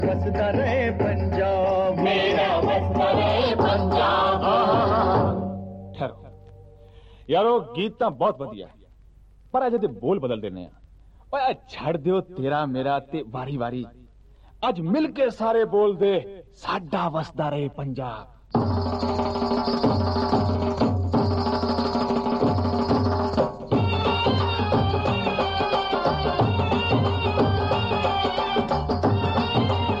ਵਸਦਾ ਰਹੇ ਪੰਜਾਬ, ਮੇਰਾ ਵਸਦਾ ਰਹੇ ਪੰਜਾਬ। ਠਹਿਰੋ ਯਾਰੋ, ਗੀਤ ਤਾਂ ਬਹੁਤ ਵਧੀਆ ਹੈ, ਪਰ ਅਜੇ ਤੇ ਬੋਲ ਬਦਲ ਦੇਣੇ ਆ। ਓਏ ਛੱਡ ਦਿਓ ਤੇਰਾ ਮੇਰਾ ਤੇ ਵਾਰੀ ਵਾਰੀ, ਅੱਜ ਮਿਲ ਕੇ ਸਾਰੇ ਬੋਲਦੇ ਸਾਡਾ ਵਸਦਾ ਰਹੇ ਪੰਜਾਬ।